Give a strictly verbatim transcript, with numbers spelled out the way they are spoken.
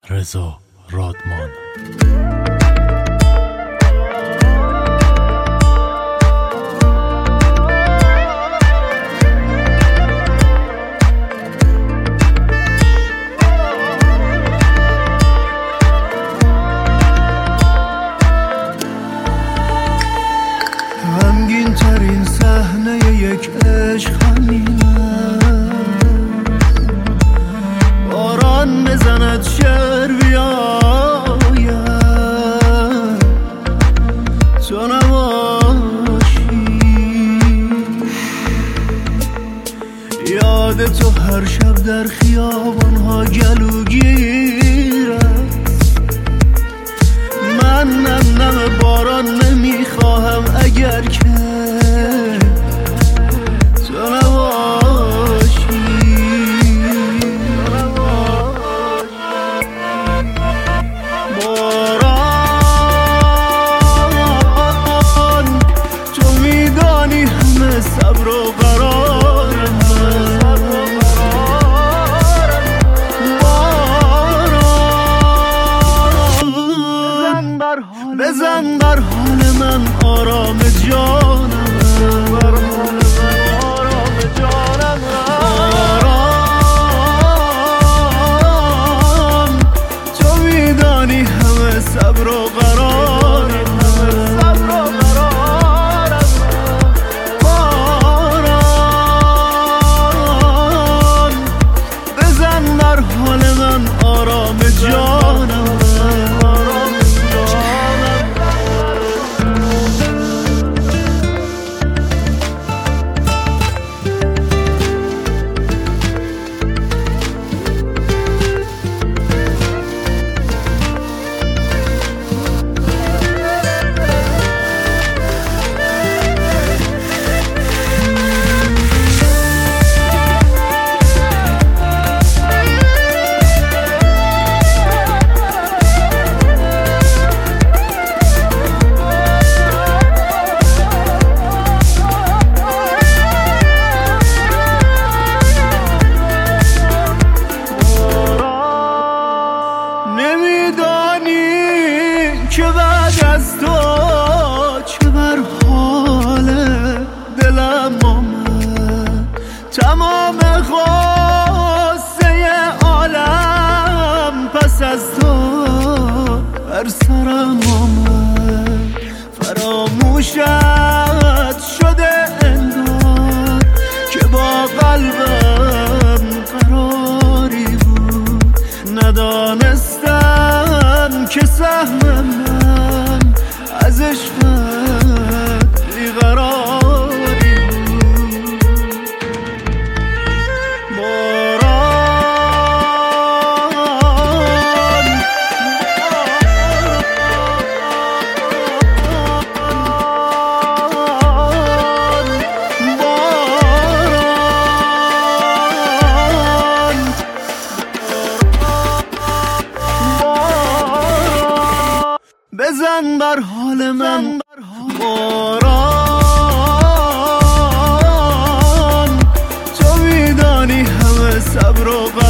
رضا رادمان. غمگین ترین صحنه یک عشق همینه، باران بزند شعر بیاید تو نباشی، یاد تو هر شب در خیابانها گلوگیرد. من نم نم باران نمیخواهم اگر که تو نباشی. باران تو میدانی همه صبر و قرارم، بزن بر حال من آرام جانم، بر حال من آرام جانم. آرام تو میدانی همه صبر و قرارم، صبر و قرارم. باران بزن بر حال من آرام جانم. که بعد از تو چه بر حال دلم آمد، تمام غصه عالم پس از تو بر سرم آمد. فراموشت شده انگار که با قلبم قراری بود، ندانستم که سهم من از عشقت بیقراری بود. باران باران بزن بر حال من. باران تو میدانی همه صبر و